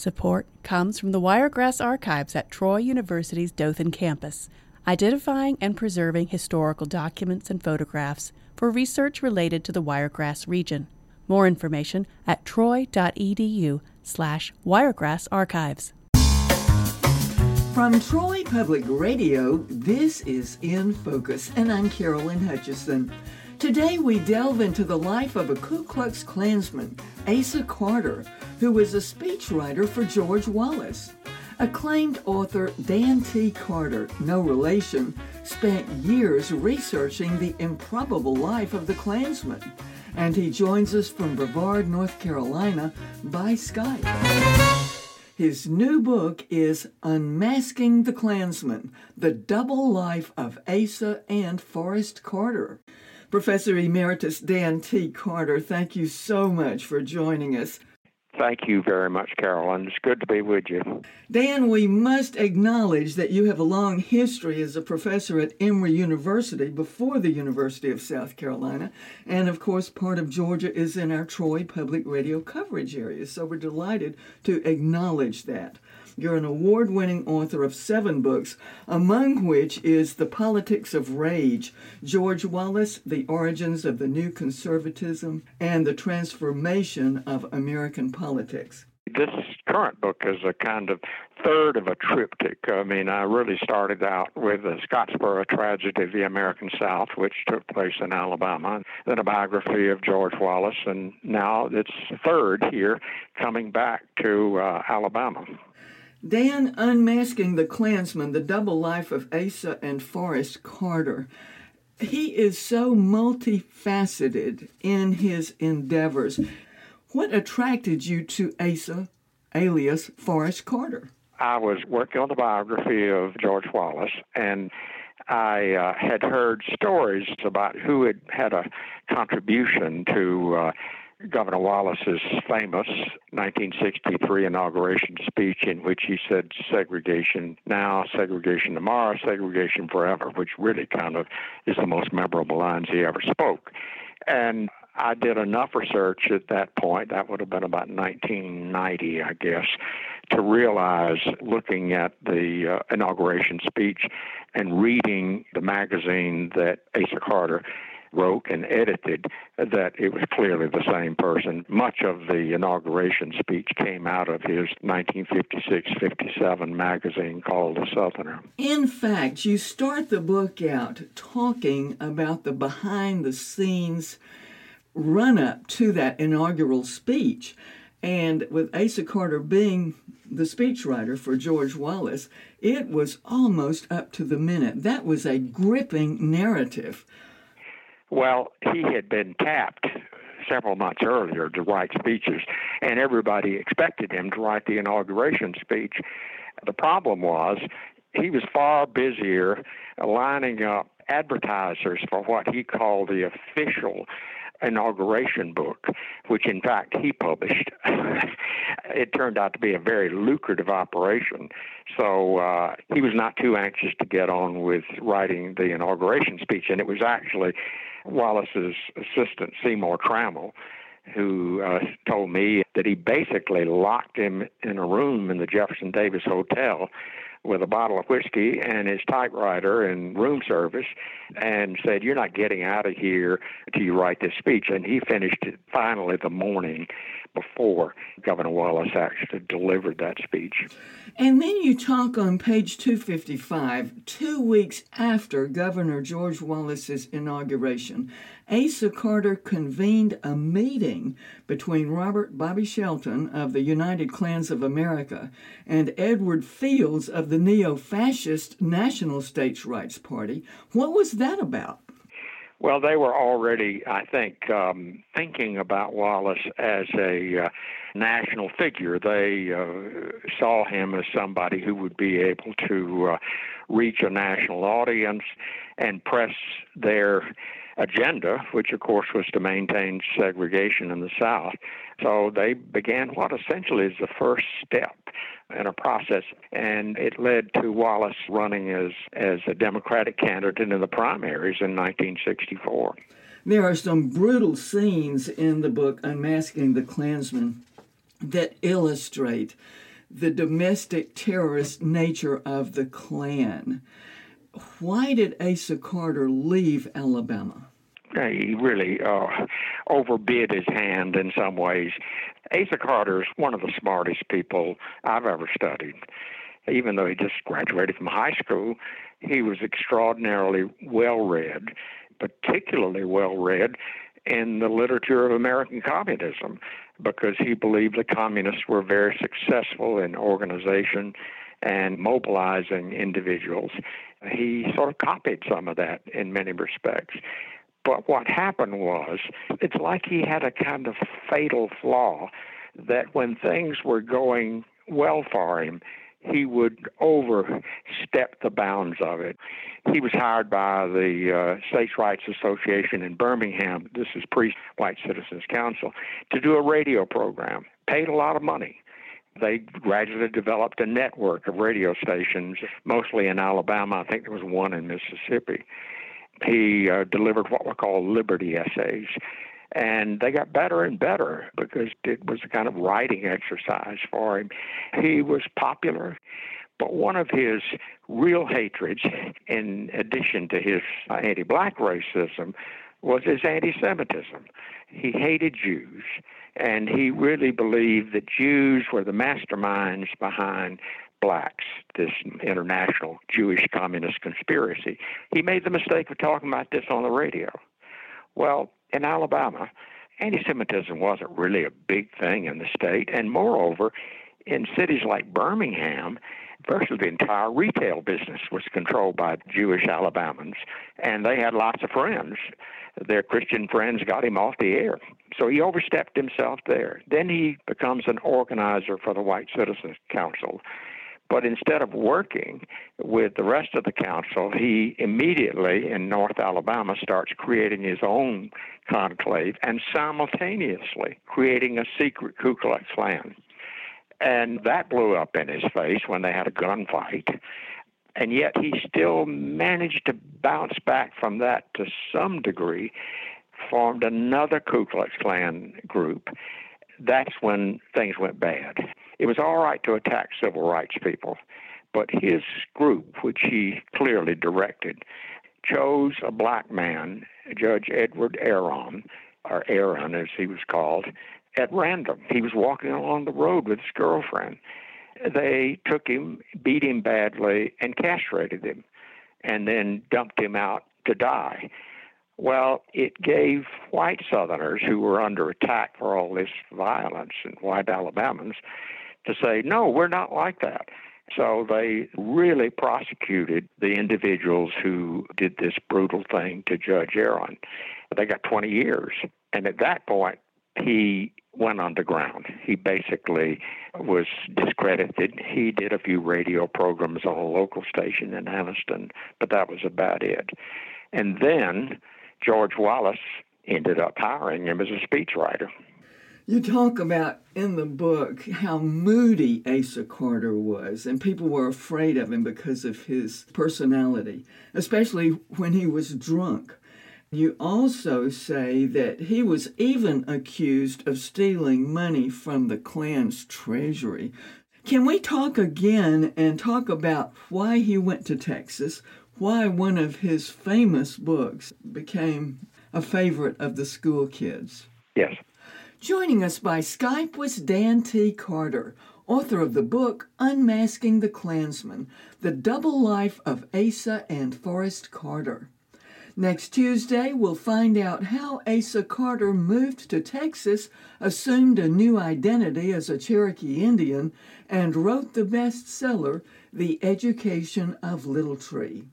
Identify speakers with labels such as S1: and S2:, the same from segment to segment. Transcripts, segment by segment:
S1: Support comes from the Wiregrass Archives at Troy University's Dothan campus, identifying and preserving historical documents and photographs for research related to the Wiregrass region. More information at troy.edu/wiregrassarchives.
S2: From Troy Public Radio, this is In Focus, and I'm Carolyn Hutchison. Today we delve into the life of a Ku Klux Klansman, Asa Carter, who was a speechwriter for George Wallace. Acclaimed author Dan T. Carter, no relation, spent years researching the improbable life of the Klansman, and he joins us from Brevard, North Carolina by Skype. His new book is Unmasking the Klansman, The Double Life of Asa and Forrest Carter. Professor Emeritus Dan T. Carter, thank you so much for joining us.
S3: Thank you very much, Carolyn. It's good to be with you.
S2: Dan, we must acknowledge that you have a long history as a professor at Emory University before the University of South Carolina. And, of course, part of Georgia is in our Troy Public Radio coverage area. So we're delighted to acknowledge that. You're an award-winning author of 7 books, among which is The Politics of Rage, George Wallace, The Origins of the New Conservatism, and The Transformation of American Politics.
S3: This current book is a kind of third of a triptych. I mean, I really started out with the Scottsboro tragedy of the American South, which took place in Alabama, then a biography of George Wallace, and now it's third here, coming back to Alabama.
S2: Dan, Unmasking the Klansman, The Double Life of Asa and Forrest Carter. He is so multifaceted in his endeavors. What attracted you to Asa, alias Forrest Carter?
S3: I was working on the biography of George Wallace, and I had heard stories about who had had a contribution to Governor Wallace's famous 1963 inauguration speech in which he said segregation now, segregation tomorrow, segregation forever, which really kind of is the most memorable lines he ever spoke. And I did enough research at that point, that would have been about 1990, I guess, to realize, looking at the inauguration speech and reading the magazine that Asa Carter wrote and edited, that it was clearly the same person. Much of the inauguration speech came out of his 1956-57 magazine called The Southerner.
S2: In fact, you start the book out talking about the behind-the-scenes run-up to that inaugural speech. And with Asa Carter being the speechwriter for George Wallace, it was almost up to the minute. That was a gripping narrative.
S3: Well, he had been tapped several months earlier to write speeches, and everybody expected him to write the inauguration speech. The problem was he was far busier lining up advertisers for what he called the official inauguration book, which in fact he published. It turned out to be a very lucrative operation. So he was not too anxious to get on with writing the inauguration speech, and it was actually Wallace's assistant, Seymour Trammell, who told me that he basically locked him in a room in the Jefferson Davis Hotel with a bottle of whiskey and his typewriter and room service and said, "You're not getting out of here until you write this speech." And he finished it finally the morning before Governor Wallace actually delivered that speech.
S2: And then you talk on page 255, 2 weeks after Governor George Wallace's inauguration, Asa Carter convened a meeting between Robert Bobby Shelton of the United Klans of America and Edward Fields of the neo-fascist National States' Rights Party. What was that about?
S3: Well, they were already, I think, thinking about Wallace as a national figure. They saw him as somebody who would be able to reach a national audience and press their agenda, which, of course, was to maintain segregation in the South. So they began what essentially is the first step in a process, and it led to Wallace running as a Democratic candidate in the primaries in 1964.
S2: There are some brutal scenes in the book Unmasking the Klansman that illustrate the domestic terrorist nature of the Klan. Why did Asa Carter leave Alabama?
S3: He really overbid his hand in some ways. Asa Carter is one of the smartest people I've ever studied. Even though he just graduated from high school, he was extraordinarily well-read, particularly well-read in the literature of American communism, because he believed the communists were very successful in organization and mobilizing individuals. He sort of copied some of that in many respects. But what happened was, it's like he had a kind of fatal flaw that when things were going well for him, he would overstep the bounds of it. He was hired by the States' Rights Association in Birmingham, this is pre-White Citizens Council, to do a radio program, paid a lot of money. They gradually developed a network of radio stations, mostly in Alabama. I think there was one in Mississippi. He delivered what were called Liberty essays, and they got better and better because it was a kind of writing exercise for him. He was popular, but one of his real hatreds, in addition to his anti-black racism, was his anti-Semitism. He hated Jews, and he really believed that Jews were the masterminds behind blacks, this international Jewish communist conspiracy. He made the mistake of talking about this on the radio. Well, in Alabama, anti-Semitism wasn't really a big thing in the state, and moreover, in cities like Birmingham, virtually the entire retail business was controlled by Jewish Alabamans, and they had lots of friends. Their Christian friends got him off the air. So he overstepped himself there. Then he becomes an organizer for the White Citizens Council. But instead of working with the rest of the council, he immediately in North Alabama starts creating his own conclave and simultaneously creating a secret Ku Klux Klan. And that blew up in his face when they had a gunfight. And yet he still managed to bounce back from that to some degree, formed another Ku Klux Klan group. That's when things went bad. It was all right to attack civil rights people, but his group, which he clearly directed, chose a black man, Judge Edward Aaron, or Aaron as he was called, at random. He was walking along the road with his girlfriend. They took him, beat him badly, and castrated him, and then dumped him out to die. Well, it gave white Southerners who were under attack for all this violence, and white Alabamans, to say, no, we're not like that. So they really prosecuted the individuals who did this brutal thing to Judge Aaron. They got 20 years. And at that point, he went underground. He basically was discredited. He did a few radio programs on a local station in Anniston, but that was about it. And then George Wallace ended up hiring him as a speechwriter.
S2: You talk about in the book how moody Asa Carter was, and people were afraid of him because of his personality, especially when he was drunk. You also say that he was even accused of stealing money from the Klan's treasury. Can we talk again and talk about why he went to Texas, why one of his famous books became a favorite of the school kids?
S3: Yes.
S2: Joining us by Skype was Dan T. Carter, author of the book Unmasking the Klansman, The Double Life of Asa and Forrest Carter. Next Tuesday, we'll find out how Asa Carter moved to Texas, assumed a new identity as a Cherokee Indian, and wrote the bestseller, The Education of Little Tree.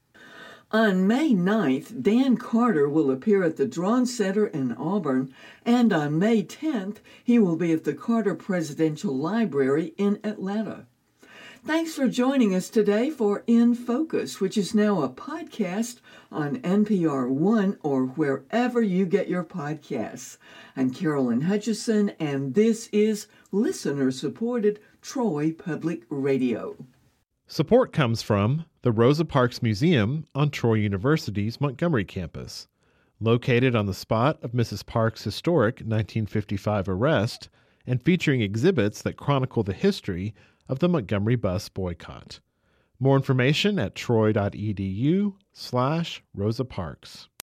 S2: On May 9th, Dan Carter will appear at the Drawn Center in Auburn, and on May 10th, he will be at the Carter Presidential Library in Atlanta. Thanks for joining us today for In Focus, which is now a podcast on NPR One or wherever you get your podcasts. I'm Carolyn Hutchison, and this is listener-supported Troy Public Radio.
S4: Support comes from the Rosa Parks Museum on Troy University's Montgomery campus. Located on the spot of Mrs. Parks' historic 1955 arrest and featuring exhibits that chronicle the history of the Montgomery bus boycott. More information at troy.edu/Rosa Parks.